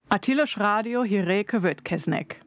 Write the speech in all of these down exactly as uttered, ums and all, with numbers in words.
A Tilos Rádió hírei következnek.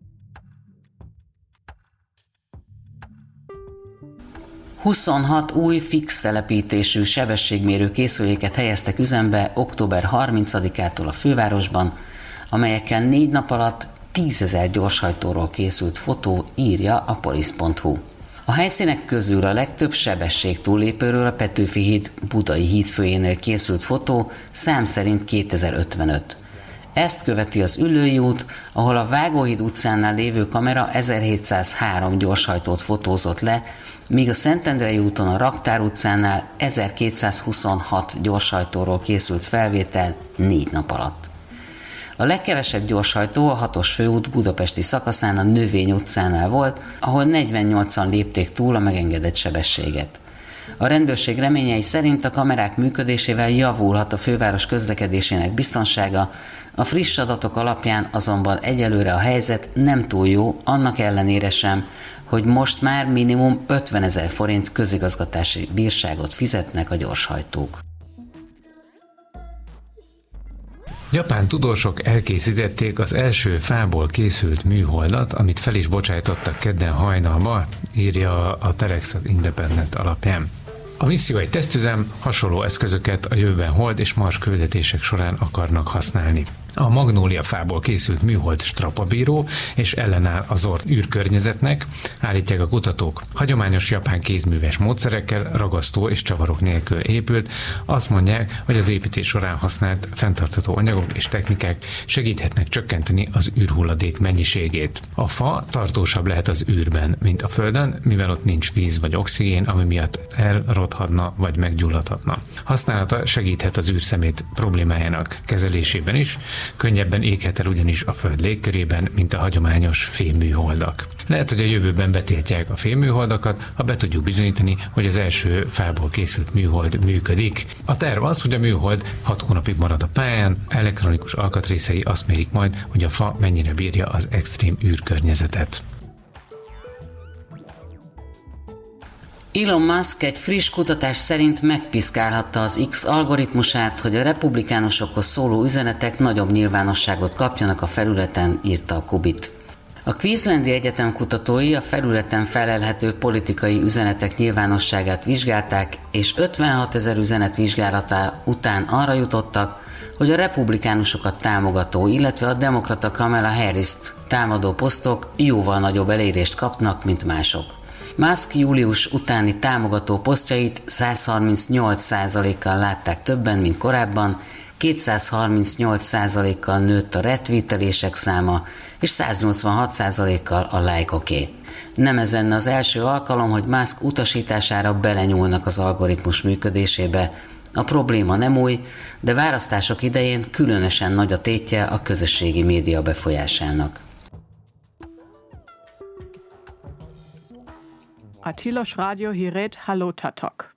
huszonhat új fix telepítésű sebességmérő készüléket helyeztek üzembe október harmincadikától a fővárosban, amelyekkel négy nap alatt tízezer gyorshajtóról készült fotó, írja a polisz pont hu. A helyszínek közül a legtöbb sebesség túllépőről a Petőfi híd budai hídfőjénél készült fotó, szám szerint kétezer-ötvenöt. Ezt követi az Üllői út, ahol a Vágóhíd utcánál lévő kamera ezerhétszázhárom gyorshajtót fotózott le, míg a Szentendrei úton a Raktár utcánál ezerkétszázhuszonhat gyorshajtóról készült felvétel négy nap alatt. A legkevesebb gyorshajtó a hatos főút budapesti szakaszán a Növény utcánál volt, ahol negyvennyolcan lépték túl a megengedett sebességet. A rendőrség reményei szerint a kamerák működésével javulhat a főváros közlekedésének biztonsága, a friss adatok alapján azonban egyelőre a helyzet nem túl jó, annak ellenére sem, hogy most már minimum ötvenezer forint közigazgatási bírságot fizetnek a gyorshajtók. Japán tudósok elkészítették az első fából készült műholdat, amit fel is bocsájtottak kedden hajnalba, írja a Telex Independent alapján. A misszió egy tesztüzem, hasonló eszközöket a jövőben hold és Mars küldetések során akarnak használni. A magnólia fából készült műhold strapabíró és ellenáll az Zord űrkörnyezetnek, állítják a kutatók. Hagyományos japán kézműves módszerekkel, ragasztó és csavarok nélkül épült. Azt mondják, hogy az építés során használt fenntartható anyagok és technikák segíthetnek csökkenteni az űrhulladék mennyiségét. A fa tartósabb lehet az űrben, mint a Földön, mivel ott nincs víz vagy oxigén, ami miatt elrothadna vagy meggyulladhatna. Használata segíthet az űrszemét problémájának kezelésében is, könnyebben éghet el ugyanis a Föld légkörében, mint a hagyományos fémműholdak. Lehet, hogy a jövőben betiltják a fémműholdakat, ha be tudjuk bizonyítani, hogy az első fából készült műhold működik. A terv az, hogy a műhold hat hónapig marad a pályán, elektronikus alkatrészei azt mérik majd, hogy a fa mennyire bírja az extrém űrkörnyezetet. Elon Musk egy friss kutatás szerint megpiszkálhatta az X algoritmusát, hogy a republikánusokhoz szóló üzenetek nagyobb nyilvánosságot kapjanak a felületen, írta a Kubit. A Queenslandi Egyetem kutatói a felületen felelhető politikai üzenetek nyilvánosságát vizsgálták, és ötvenhatezer üzenet vizsgálata után arra jutottak, hogy a republikánusokat támogató, illetve a demokrata Kamala Harrist támadó posztok jóval nagyobb elérést kapnak, mint mások. Musk július utáni támogató posztjait százharmincnyolc százalékkal látták többen, mint korábban, kétszázharmincnyolc százalékkal nőtt a retweetelések száma, és száznyolcvanhat százalékkal a lájkoké. Nem ez lenne az első alkalom, hogy Musk utasítására belenyúlnak az algoritmus működésébe. A probléma nem új, de választások idején különösen nagy a tétje a közösségi média befolyásának. A Tilos Rádió hírét Halló Tatok.